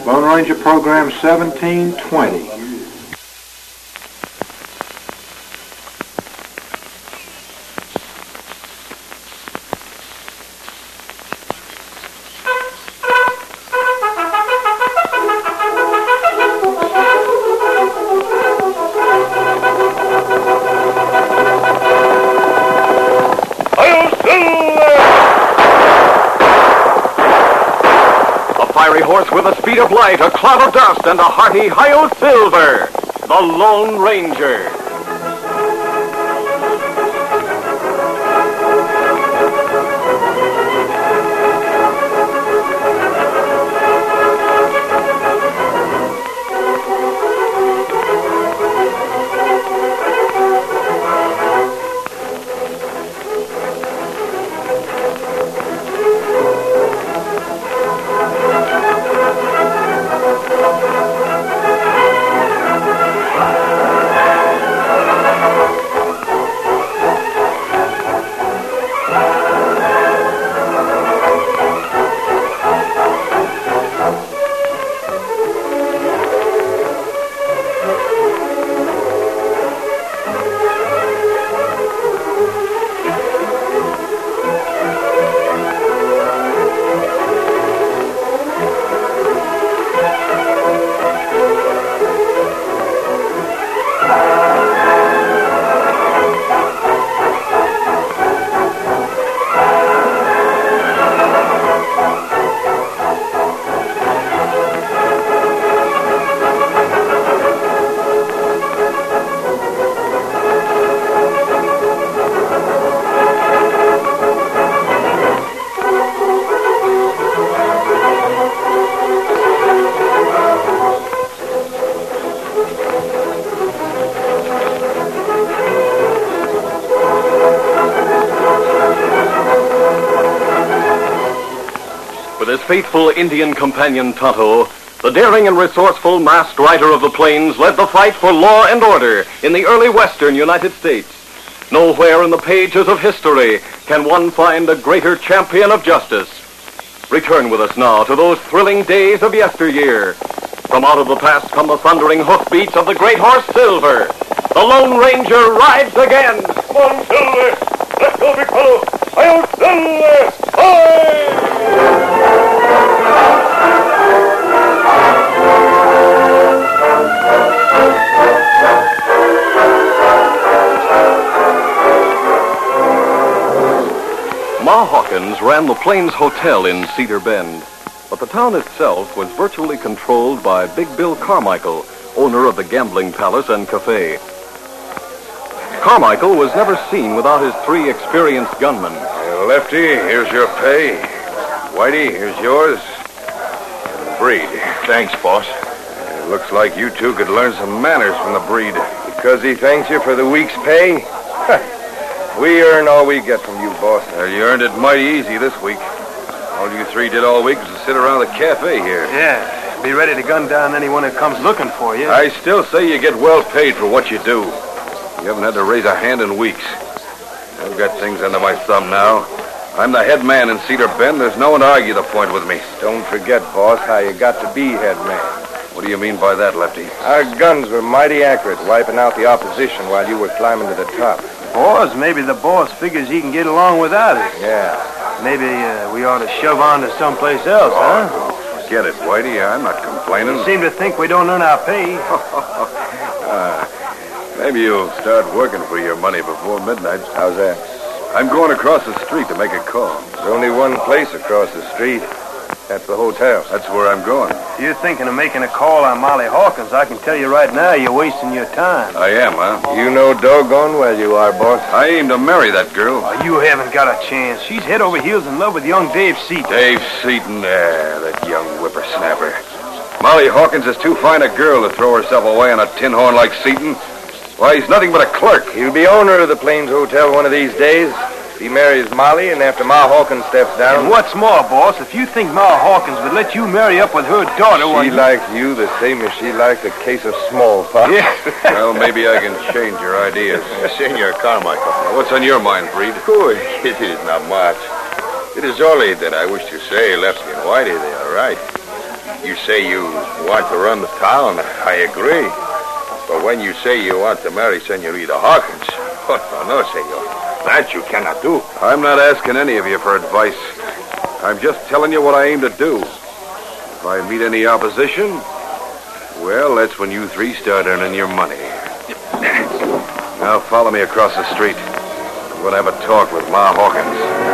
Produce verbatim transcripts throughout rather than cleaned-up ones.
Lone Ranger Program seventeen twenty. Horse with the speed of light, a cloud of dust, and a hearty Hi-Yo Silver, the Lone Ranger. With his faithful Indian companion Tonto, the daring and resourceful masked rider of the plains led the fight for law and order in the early western United States. Nowhere in the pages of history can one find a greater champion of justice. Return with us now to those thrilling days of yesteryear. From out of the past come the thundering hoofbeats of the great horse Silver. The Lone Ranger rides again. Come on, Silver. Let's go, big fellow. Hi-Yo, Silver. Hi! Ma Hawkins ran the Plains Hotel in Cedar Bend, but the town itself was virtually controlled by Big Bill Carmichael, owner of the Gambling Palace and Cafe. Carmichael was never seen without his three experienced gunmen. Hey, Lefty, here's your pay. Whitey, here's yours. And Breed. Thanks, boss. It looks like you two could learn some manners from the Breed. Because he thanks you for the week's pay? We earn all we get from you, boss. Well, you earned it mighty easy this week. All you three did all week was to sit around the cafe here. Yeah, be ready to gun down anyone who comes looking for you. I still say you get well paid for what you do. You haven't had to raise a hand in weeks. I've got things under my thumb now. I'm the head man in Cedar Bend. There's no one to argue the point with me. Don't forget, boss, how you got to be head man. What do you mean by that, Lefty? Our guns were mighty accurate, wiping out the opposition while you were climbing to the top. Boss, maybe the boss figures he can get along without us. Yeah. Maybe uh, we ought to shove on to someplace else, huh? Oh, forget it, Whitey. I'm not complaining. You seem to think we don't earn our pay. uh, maybe you'll start working for your money before midnight. How's that? I'm going across the street to make a call. There's only one place across the street. That's the hotel. That's where I'm going. If you're thinking of making a call on Molly Hawkins, I can tell you right now you're wasting your time. I am, huh? You know doggone well you are, boss. I aim to marry that girl. Oh, you haven't got a chance. She's head over heels in love with young Dave Seaton. Dave Seaton, ah, that young whippersnapper. Molly Hawkins is too fine a girl to throw herself away on a tin horn like Seaton. Why, he's nothing but a clerk. He'll be owner of the Plains Hotel one of these days. He marries Molly, and after Ma Hawkins steps down... And what's more, boss, if you think Ma Hawkins would let you marry up with her daughter... She likes you the same as she likes a case of smallpox. Yeah. Well, maybe I can change your ideas. Senor Carmichael. Now, what's on your mind, Breed? Oh, it is not much. It is only that I wish to say, Lefty and Whitey, they are right. You say you want to run the town. I agree. But when you say you want to marry Senorita Hawkins, oh, no, no, senor. That you cannot do. I'm not asking any of you for advice. I'm just telling you what I aim to do. If I meet any opposition, well, that's when you three start earning your money. Now follow me across the street. I'm going to have a talk with Ma Hawkins.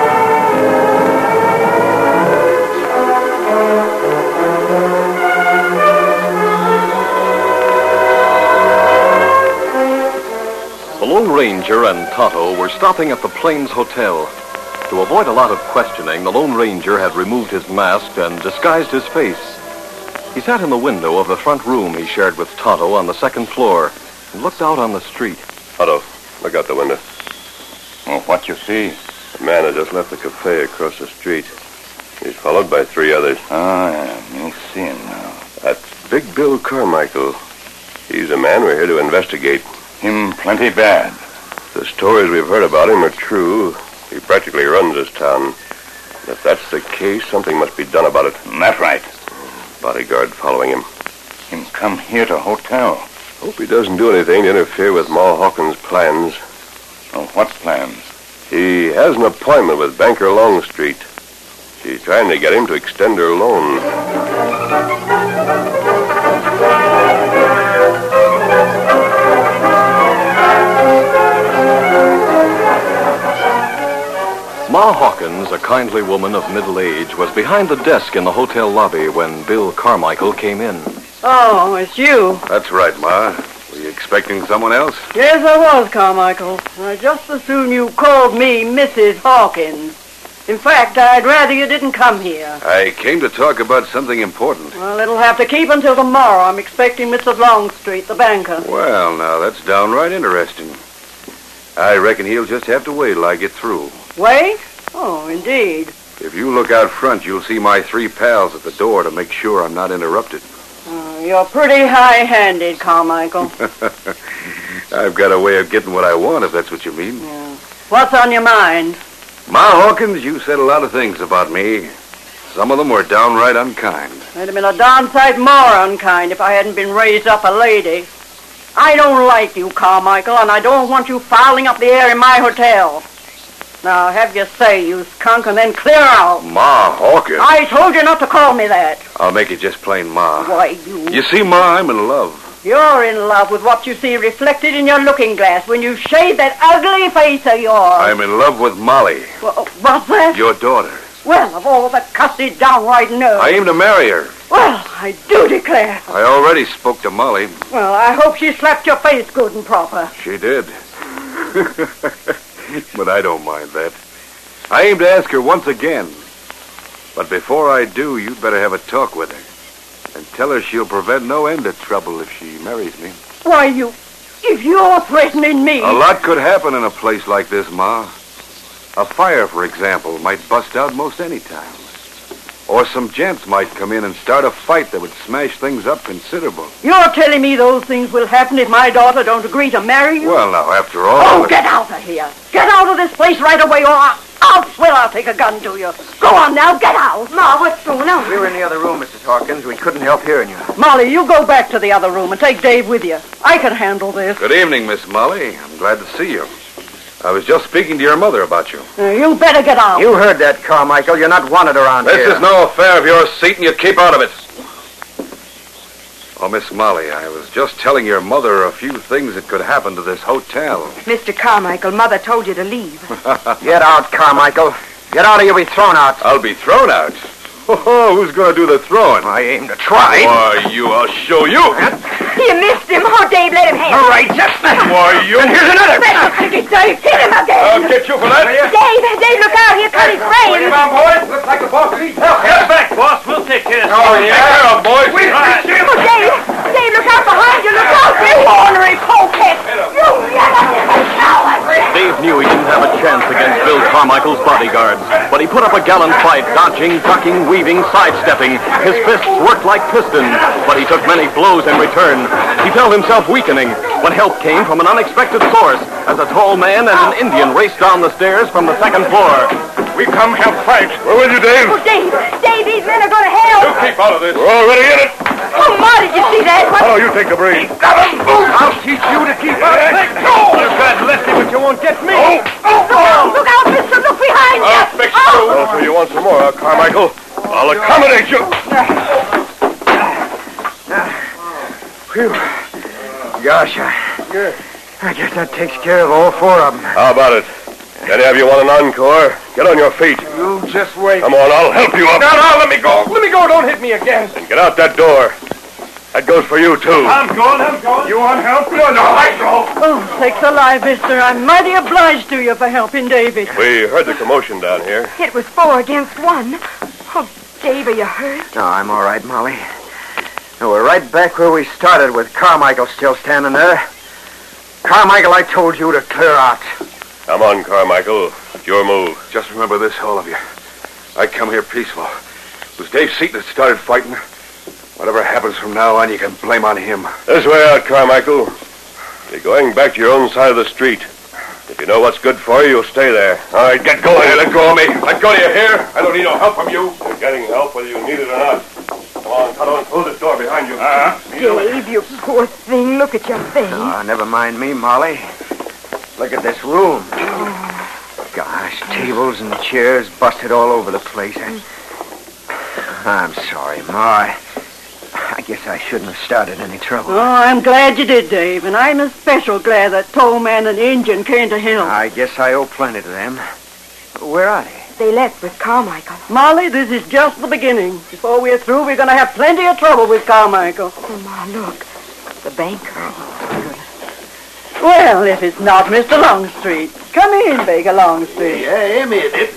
The Lone Ranger and Tonto were stopping at the Plains Hotel. To avoid a lot of questioning, the Lone Ranger had removed his mask and disguised his face. He sat in the window of the front room he shared with Tonto on the second floor and looked out on the street. Tonto, look out the window. Oh, what you see? A man has just left the cafe across the street. He's followed by three others. Oh, yeah, you see him now. That's Big Bill Carmichael. He's a man we're here to investigate. Him plenty bad. The stories we've heard about him are true. He practically runs this town. If that's the case, something must be done about it. That's right. Bodyguard following him. Him come here to hotel. Hope he doesn't do anything to interfere with Ma Hawkins' plans. Oh, what plans? He has an appointment with banker Longstreet. She's trying to get him to extend her loan. Ma Hawkins, a kindly woman of middle age, was behind the desk in the hotel lobby when Bill Carmichael came in. Oh, it's you. That's right, Ma. Were you expecting someone else? Yes, I was, Carmichael. I just as soon you called me Missus Hawkins. In fact, I'd rather you didn't come here. I came to talk about something important. Well, it'll have to keep until tomorrow. I'm expecting Mister Longstreet, the banker. Well, now, that's downright interesting. I reckon he'll just have to wait till I get through. Wait? Oh, indeed. If you look out front, you'll see my three pals at the door to make sure I'm not interrupted. Oh, you're pretty high-handed, Carmichael. I've got a way of getting what I want, if that's what you mean. Yeah. What's on your mind? Ma Hawkins, you said a lot of things about me. Some of them were downright unkind. I'd have been a darn sight more unkind if I hadn't been raised up a lady. I don't like you, Carmichael, and I don't want you fouling up the air in my hotel. Now, have your say, you skunk, and then clear out. Ma Hawkins. I told you not to call me that. I'll make it just plain Ma. Why, you... You see, Ma, I'm in love. You're in love with what you see reflected in your looking glass when you shave that ugly face of yours. I'm in love with Molly. Well, what's that? Your daughter. Well, of all the cussed downright nerve. I aim to marry her. Well, I do declare. I already spoke to Molly. Well, I hope she slapped your face good and proper. She did. But I don't mind that. I aim to ask her once again. But before I do, you'd better have a talk with her. And tell her she'll prevent no end of trouble if she marries me. Why, you... If you're threatening me... A lot could happen in a place like this, Ma. A fire, for example, might bust out most any time. Or some gents might come in and start a fight that would smash things up considerable. You're telling me those things will happen if my daughter don't agree to marry you? Well, now, after all... Oh, get out of here. Get out of this place right away, or I'll, I'll swear I'll take a gun to you. Go on now, get out. Ma, what's going on? We were in the other room, Missus Hawkins. We couldn't help hearing you. Molly, you go back to the other room and take Dave with you. I can handle this. Good evening, Miss Molly. I'm glad to see you. I was just speaking to your mother about you. Uh, you better get out. You heard that, Carmichael. You're not wanted around This here. is no affair of your seat, and you keep out of it. Oh, Miss Molly, I was just telling your mother a few things that could happen to this hotel. Mister Carmichael, Mother told you to leave. Get out, Carmichael. Get out or you'll be thrown out. I'll be thrown out. Oh, who's going to do the throwing? I aim to try. Why, you, I'll show you. You missed him. Oh, Dave, let him have All it. right, just that. Why, you. And here's another. Dave, hit him again. I'll get you for that. Dave, Dave, look out. Here comes his friend. on, boys. Looks like the boss needs help. Get back, boss. We'll take care of Oh, yeah, boys. We Right. Oh, Dave, Dave, look out behind you. Look out, you ornery polecat. You yellow coward. Dave knew he didn't have a chance against Bill Carmichael's bodyguards, but he put up a gallant fight, dodging, ducking, weaving, sidestepping. His fists worked like pistons, but he took many blows in return. He felt himself weakening when help came from an unexpected source as a tall man and an Indian raced down the stairs from the second floor. We come help fight. Where will you, Dave? Oh, Dave, Dave, these men are going to help. You keep out of this. We're already in it. Oh, Ma, did you see that? What? How do you take the breeze? Got him! I'll teach you to keep out. Let go! You got Lefty, but you won't get me. Oh, Look out, look out, mister. Look behind you. I'll fix you. Oh, so you want some more, huh, Carmichael? I'll accommodate you. Phew. Gosh, I, I guess that takes care of all four of them. How about it? Any of you want an encore? Get on your feet. You just wait. Come on, I'll help you up. No, no, let me go. Let me go. Don't hit me again. And get out that door. That goes for you, too. I'm going, I'm going. You want help? No, no, I go. Oh, sakes alive, mister. I'm mighty obliged to you for helping David. We heard the commotion down here. It was four against one. Oh, Dave, are you hurt? No, I'm all right, Molly. No, we're right back where we started with Carmichael still standing there. Carmichael, I told you to clear out. Come on, Carmichael. It's your move. Just remember this, all of you. I come here peaceful. It was Dave Seaton that started fighting. Whatever happens from now on, you can blame on him. This way out, Carmichael. You're going back to your own side of the street. If you know what's good for you, you'll stay there. All right, get going. Hey, let go of me. Let go, do you hear? I don't need no help from you. You're getting help whether you need it or not. Come on, cut on. Close this door behind you. Uh-huh. Dave, you poor thing. Look at your face. Oh, never mind me, Molly. Look at this room. Gosh, tables and chairs busted all over the place. I... I'm sorry, Ma. I... I guess I shouldn't have started any trouble. Oh, I'm glad you did, Dave, and I'm especial glad that tow man and engine came to help. I guess I owe plenty to them. Where are they? They left with Carmichael. Molly, this is just the beginning. Before we're through, we're going to have plenty of trouble with Carmichael. Oh, Ma, look. The banker. Well, if it's not Mister Longstreet. Come in, Baker Longstreet. I am in it.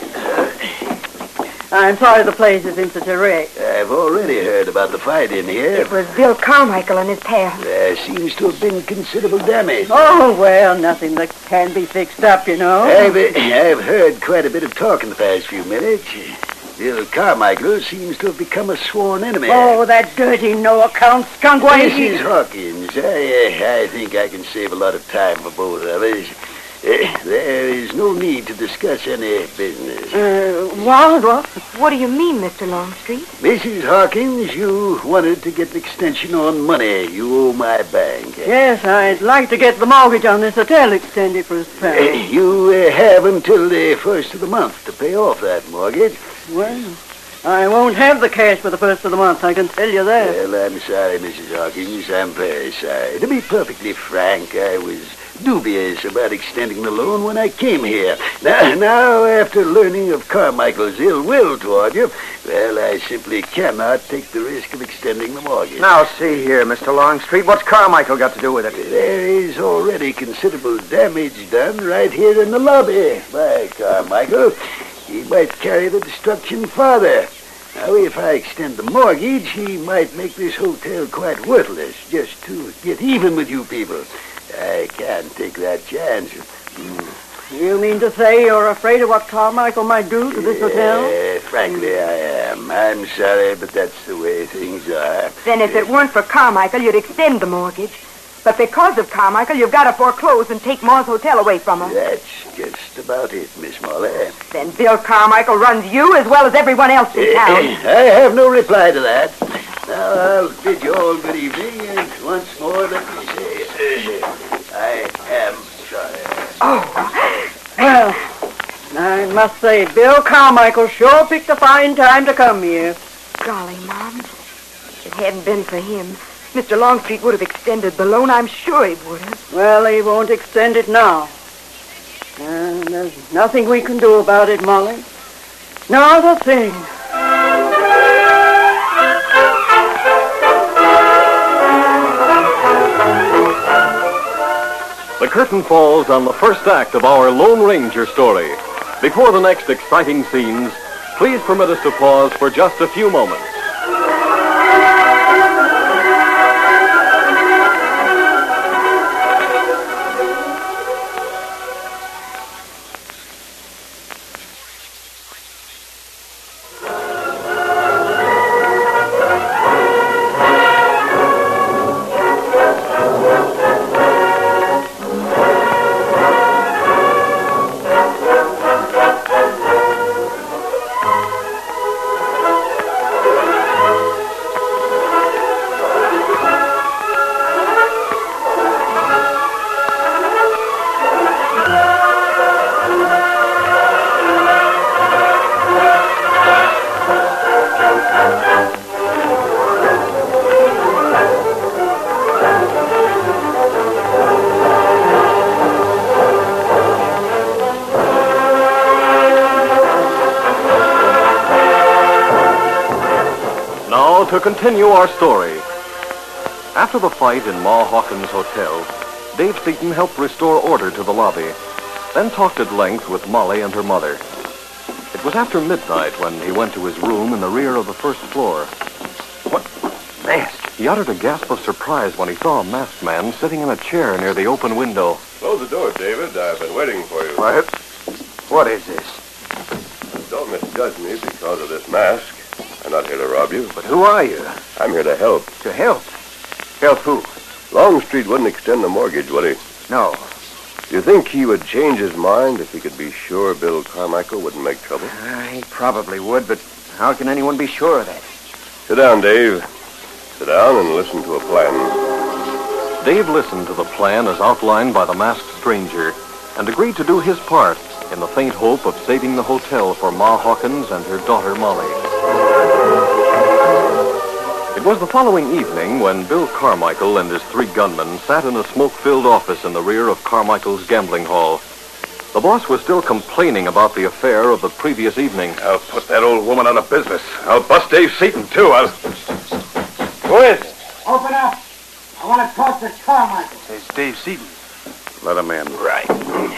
I'm sorry the place is in such a wreck. I've already heard about the fight in here. It was Bill Carmichael and his pal. There seems to have been considerable damage. Oh, well, nothing that can be fixed up, you know. I've, uh, I've heard quite a bit of talk in the past few minutes. Bill Carmichael seems to have become a sworn enemy. Oh, that dirty, no-account skunk. Why, Missus Hawkins, I, uh, I think I can save a lot of time for both of us. Uh, there is no need to discuss any business. Uh, what? What? What do you mean, Mister Longstreet? Missus Hawkins, you wanted to get an extension on money you owe my bank. Yes, I'd like to get the mortgage on this hotel extended for his Uh, pal. you uh, have until the first of the month to pay off that mortgage. Well, I won't have the cash for the first of the month, I can tell you that. Well, I'm sorry, Missus Hawkins. I'm very sorry. To be perfectly frank, I was dubious about extending the loan when I came here. Now, now, after learning of Carmichael's ill will toward you, well, I simply cannot take the risk of extending the mortgage. Now, see here, Mister Longstreet. What's Carmichael got to do with it? There is already considerable damage done right here in the lobby by Carmichael. He might carry the destruction farther. Now, if I extend the mortgage, he might make this hotel quite worthless just to get even with you people. I can't take that chance. Mm. You mean to say you're afraid of what Carmichael might do to this hotel? Uh, frankly, I am. I'm sorry, but that's the way things are. Then if it weren't for Carmichael, you'd extend the mortgage. But because of Carmichael, you've got to foreclose and take Ma's hotel away from her. That's just about it, Miss Molly. Then Bill Carmichael runs you as well as everyone else in town. I have no reply to that. Now, I'll bid you all good evening, and once more let me say, uh, I am sorry. Oh. Well, I must say, Bill Carmichael sure picked a fine time to come here. Golly, Mom. If it hadn't been for him, Mister Longstreet would have extended the loan. I'm sure he would have. Well, he won't extend it now. And there's nothing we can do about it, Molly. Not a thing. The curtain falls on the first act of our Lone Ranger story. Before the next exciting scenes, please permit us to pause for just a few moments. now to continue our story. After the fight in Ma Hawkins' hotel, Dave Seaton helped restore order to the lobby, then talked at length with Molly and her mother. It was after midnight when he went to his room in the rear of the first floor. What? Mask? He uttered a gasp of surprise when he saw a masked man sitting in a chair near the open window. Close the door, David. I've been waiting for you. What? What is this? Don't misjudge me because of this mask. I'm not here to rob you. But who are you? I'm here to help. To help? Help who? Longstreet wouldn't extend the mortgage, would he? No. Do you think he would change his mind if he could be sure Bill Carmichael wouldn't make trouble? Uh, he probably would, but how can anyone be sure of that? Sit down, Dave. Sit down and listen to a plan. Dave listened to the plan as outlined by the masked stranger and agreed to do his part in the faint hope of saving the hotel for Ma Hawkins and her daughter Molly. It was the following evening when Bill Carmichael and his three gunmen sat in a smoke-filled office in the rear of Carmichael's gambling hall. The boss was still complaining about the affair of the previous evening. I'll put that old woman out of business. I'll bust Dave Seaton, too. I'll... Who is it? Open up. I want to talk to Carmichael. It's Dave Seaton. Let him in. Right.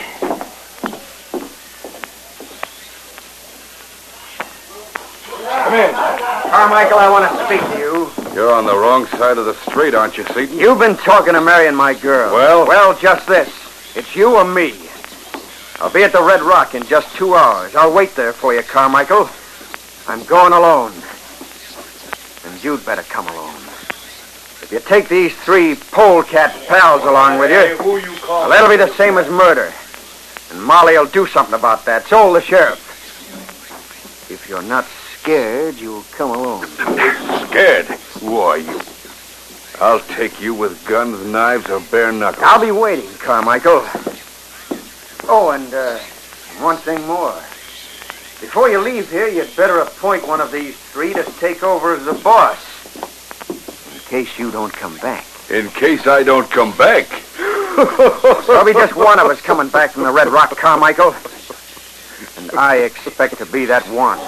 Come in. Carmichael, I want to speak to you. You're on the wrong side of the street, aren't you, Seaton? You've been talking to Mary and my girl. Well? Well, just this. It's you or me. I'll be at the Red Rock in just two hours. I'll wait there for you, Carmichael. I'm going alone. And you'd better come along. If you take these three polecat pals along with you, Hey, who you call? well, that'll be the same as murder. And Molly'll do something about that. So'll the sheriff. If you're not scared, you'll come along. Scared? Who are you? I'll take you with guns, knives, or bare knuckles. I'll be waiting, Carmichael. Oh, and uh, one thing more. Before you leave here, you'd better appoint one of these three to take over as the boss. In case you don't come back. In case I don't come back. There'll be just one of us coming back from the Red Rock, Carmichael. And I expect to be that one.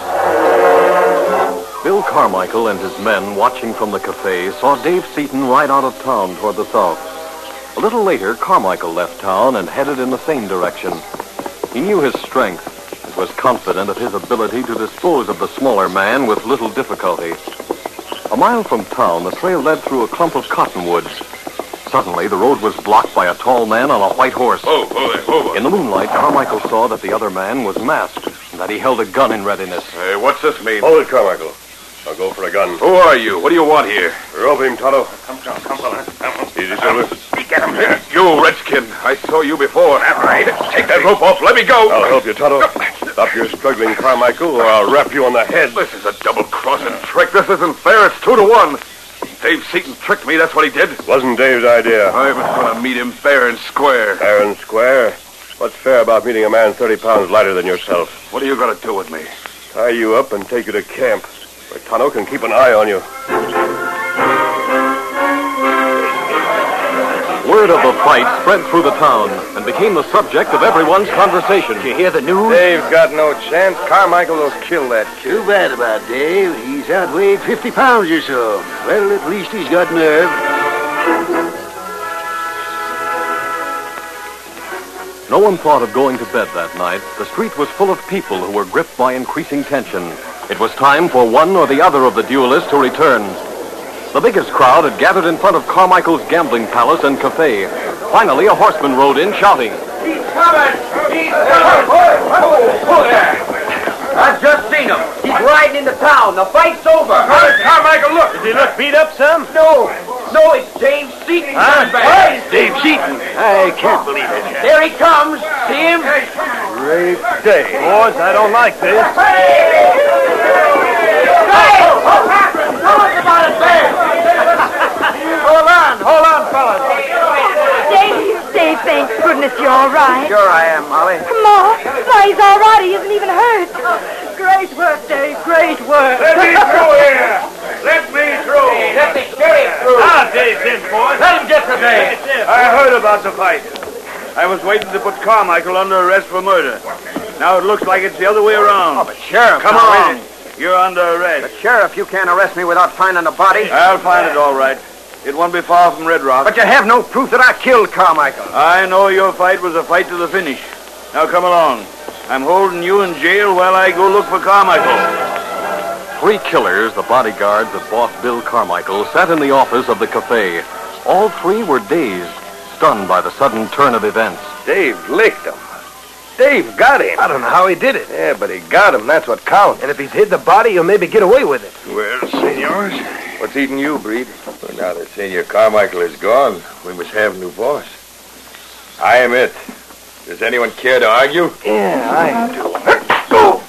Bill Carmichael and his men, watching from the cafe, saw Dave Seaton ride out of town toward the south. A little later, Carmichael left town and headed in the same direction. He knew his strength and was confident of his ability to dispose of the smaller man with little difficulty. A mile from town, the trail led through a clump of cottonwoods. Suddenly, the road was blocked by a tall man on a white horse. Oh, oh, there, oh. In the moonlight, Carmichael saw that the other man was masked and that he held a gun in readiness. Hey, what's this mean? Hold it, Carmichael. I'll go for a gun. Who are you? What do you want here? Rope him, Tonto. Come, come, come, fella. Easy, Silver. Get him here. You, Redskin. I saw you before. All right. Take that rope off. Let me go. I'll help you, Tonto. Stop your struggling, Carmichael, or I'll rap you on the head. This is a double-crossing trick. This isn't fair. It's two to one. Dave Seaton tricked me. That's what he did. Wasn't Dave's idea. I was going to meet him fair and square. Fair and square? What's fair about meeting a man thirty pounds lighter than yourself? What are you going to do with me? Tie you up and take you to camp, where Tonto can keep an eye on you. Word of the fight spread through the town and became the subject of everyone's conversation. Did you hear the news? Dave's got no chance. Carmichael will kill that kid. Too bad about Dave. He's outweighed fifty pounds or so. Well, at least he's got nerve. No one thought of going to bed that night. The street was full of people who were gripped by increasing tension. It was time for one or the other of the duelists to return. The biggest crowd had gathered in front of Carmichael's gambling palace and cafe. Finally, a horseman rode in, shouting. He's coming! He's coming! Whoa there! I've just seen him. He's riding into town. The fight's over. Carmichael, look. Does he look beat up some? No. No, it's Dave Seaton coming back. Dave Seaton. I can't believe it. There he comes. See him? Great day. Boys, I don't like this. Tell us about it, Dave! Hold on. Hold on, fellas. Dave, Dave, thank goodness you're all right. Sure I am, Molly. Ma, why, he's all right. He isn't even hurt. Great work, Dave. Great work. Let me through here. Let me through. Let the sheriff through. Now, Dave's in, boys. Let him get to Dave. I heard about the fight. I was waiting to put Carmichael under arrest for murder. Now it looks like it's the other way around. Oh, but Sheriff, Come now, on. wait a- You're under arrest. But, Sheriff, you can't arrest me without finding the body. I'll find it all right. It won't be far from Red Rock. But you have no proof that I killed Carmichael. I know your fight was a fight to the finish. Now come along. I'm holding you in jail while I go look for Carmichael. Three killers, the bodyguards of boss Bill Carmichael, sat in the office of the cafe. All three were dazed, stunned by the sudden turn of events. Dave licked him. Dave got him. I don't know how he did it. Yeah, but he got him. That's what counts. And if he's hid the body, he'll maybe get away with it. Well, senors, What's eating you, Breed? well, now that Senor Carmichael is gone, we must have a new boss. I am it. Does anyone care to argue? Yeah, I do. Go!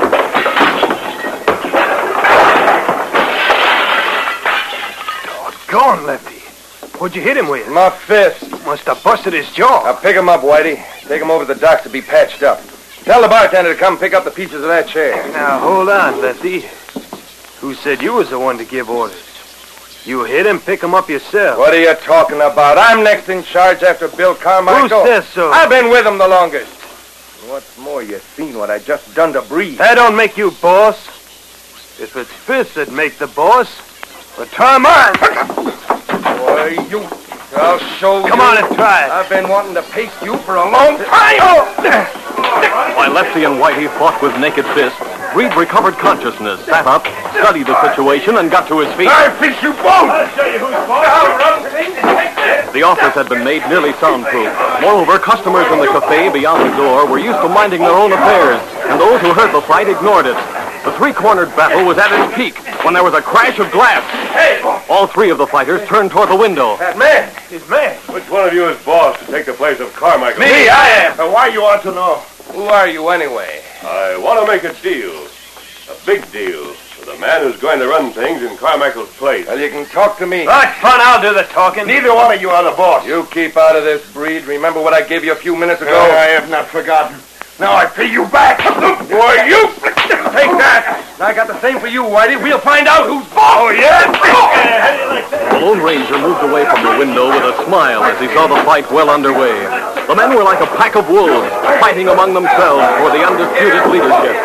Doggone, Lefty. What'd you hit him with? My fist. Must have busted his jaw. Now pick him up, Whitey. Take him over to the docks to be patched up. Tell the bartender to come pick up the pieces of that chair. Now, hold on, Lefty. Who said you was the one to give orders? You hit him, pick him up yourself. What are you talking about? I'm next in charge after Bill Carmichael. Who says so? I've been with him the longest. And what's more, you seen what I just done to Breed. That don't make you boss. If it's fists that make the boss, but try mine. Boy, you... I'll show you. Come on and try it. I've been wanting to paste you for a long time. While Lefty and Whitey fought with naked fists, Breed recovered consciousness, sat up, studied the situation, and got to his feet. I fish you both. I'll show you who's boss. The office had been made nearly soundproof. Moreover, customers in the cafe beyond the door were used to minding their own affairs, and those who heard the fight ignored it. The three-cornered battle was at its peak when there was a crash of glass. Hey! All three of the fighters turned toward the window. That man. His man. Which one of you is boss to take the place of Carmichael? Me, I am. And why you want to know? Who are you anyway? I want to make a deal. A big deal. With a man who's going to run things in Carmichael's place. Well, you can talk to me. Right, fun, I'll do the talking. Neither one of you are the boss. You keep out of this, Breed. Remember what I gave you a few minutes ago? I have not forgotten. Now I pay you back. Boy, you... Take that. I got the same for you, Whitey. We'll find out who's boss. Oh, yeah? The Lone Ranger moved away from the window with a smile as he saw the fight well underway. The men were like a pack of wolves, fighting among themselves for the undisputed leadership.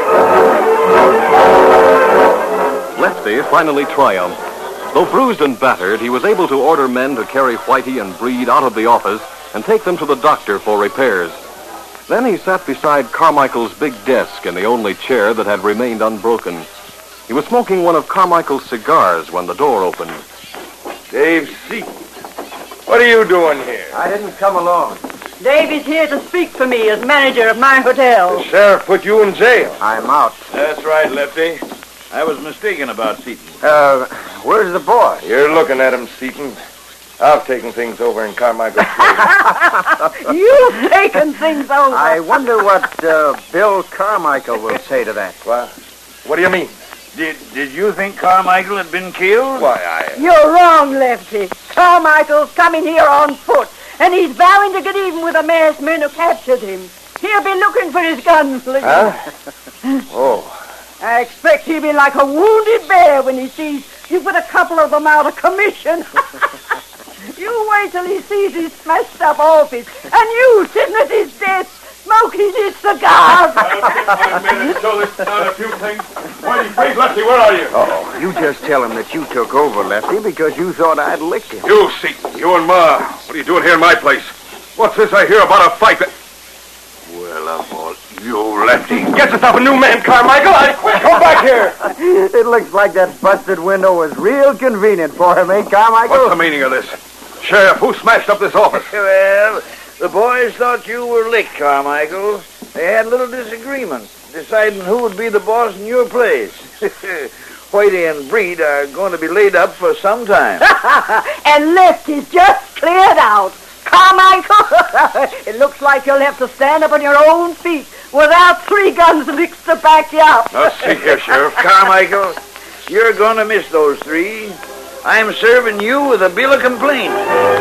Lefty finally triumphed. Though bruised and battered, he was able to order men to carry Whitey and Breed out of the office and take them to the doctor for repairs. Then he sat beside Carmichael's big desk in the only chair that had remained unbroken. He was smoking one of Carmichael's cigars when the door opened. Dave Seaton. What are you doing here? I didn't come alone. Dave is here to speak for me as manager of my hotel. The sheriff put you in jail. I'm out. That's right, Lefty. I was mistaken about Seaton. Uh, where's the boss? You're looking at him, Seaton. I've taken things over in Carmichael's place. You've taken things over. I wonder what uh, Bill Carmichael will say to that. What? What do you mean? Did did you think Carmichael had been killed? Why, I... You're wrong, Lefty. Carmichael's coming here on foot, and he's vowing to get even with the masked men who captured him. He'll be looking for his gunslinger. Huh? Oh. I expect he'll be like a wounded bear when he sees you put a couple of them out of commission. You wait till he sees his smashed up office, and you sitting at his desk, smoking his cigar. Five minutes so this down a few things. Whitey, please, Lefty, where are you? Oh, you just tell him that you took over, Lefty, because you thought I'd licked him. You, Seaton, you and Ma. What are you doing here in my place? What's this I hear about a fight that... Well, of all you, Lefty. Get yourself a new man, Carmichael. I quit. Come back here. It looks like that busted window was real convenient for him, ain't Carmichael? What's the meaning of this? Sheriff, who smashed up this office? Well, the boys thought you were licked, Carmichael. They had a little disagreement, deciding who would be the boss in your place. Whitey and Breed are going to be laid up for some time. And Lefty's just cleared out. Carmichael, it looks like you'll have to stand up on your own feet without three guns licks to back you up. Now, see here, Sheriff. Carmichael, you're going to miss those three. I'm serving you with a bill of complaint.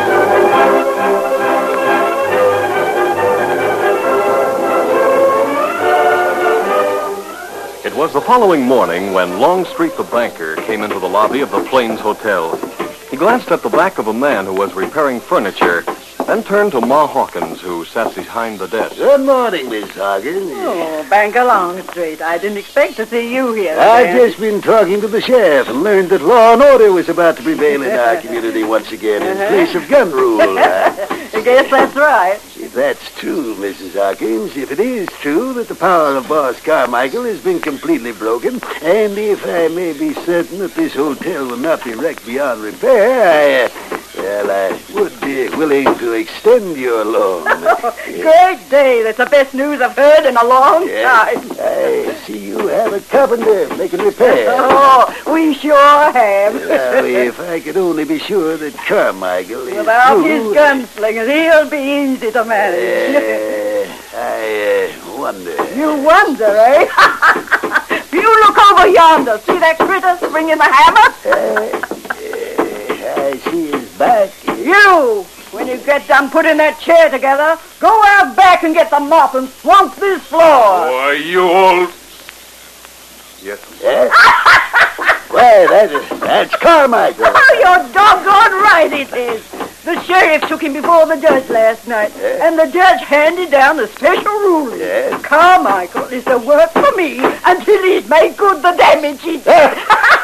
It was the following morning when Longstreet the banker came into the lobby of the Plains Hotel. He glanced at the back of a man who was repairing furniture then turned to Ma Hawkins, who sat behind the desk. Good morning, Miss Hawkins. Oh, bank along straight. I didn't expect to see you here. I've again. just been talking to the sheriff and learned that law and order was about to prevail in our community once again in place of gun rule. I guess that's right. If that's true, Missus Hawkins, if it is true that the power of Boss Carmichael has been completely broken, and if I may be certain that this hotel will not be wrecked beyond repair, I, uh, well, I would be willing to extend your loan. Great day. That's the best news I've heard in a long Yes. time. I see you have a carpenter making repairs. Oh, we sure have. Now, if I could only be sure that Carmichael is Without true, his gunslingers, he'll be easy to manage. Uh, I uh, wonder. You wonder, eh? You look over yonder. See that critter swinging the hammer? Uh, uh, I see his back. You, when you get done putting that chair together, go out back and get the mop and swamp this floor. Why, you old... Yes. Yes? Why, that, that's Carmichael. Oh, you're doggone right it is. The sheriff took him before the judge last night, Yeah. and the judge handed down the special ruling. Yeah. Carmichael is to work for me until he's made good the damage he did.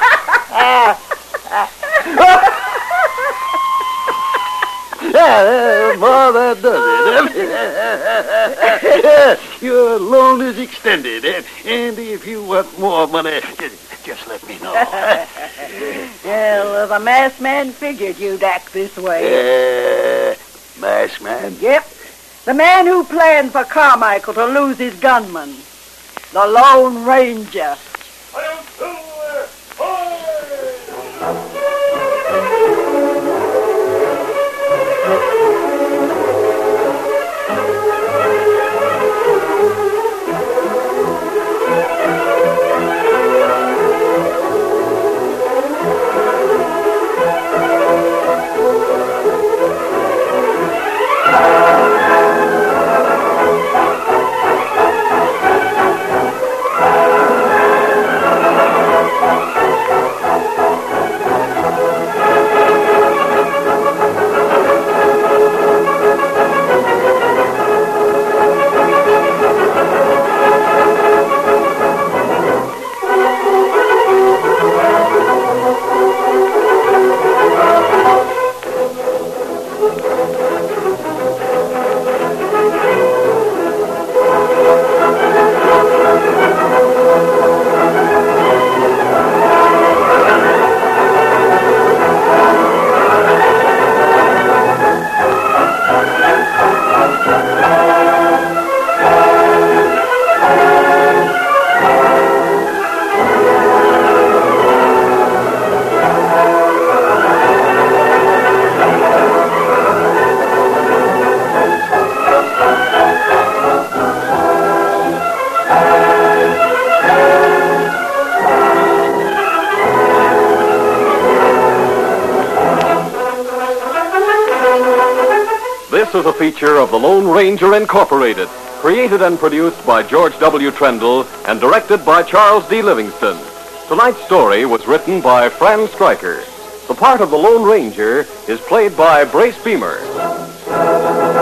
Yeah, well, that does it. Your loan is extended, and, and if you want more money, just, just let me know. Well, the masked man figured you'd act this way. Uh, masked man? Yep. The man who planned for Carmichael to lose his gunman. The Lone Ranger. This is a feature of the Lone Ranger Incorporated, created and produced by George W. Trendle and directed by Charles D. Livingston. Tonight's story was written by Fran Stryker. The part of the Lone Ranger is played by Brace Beamer.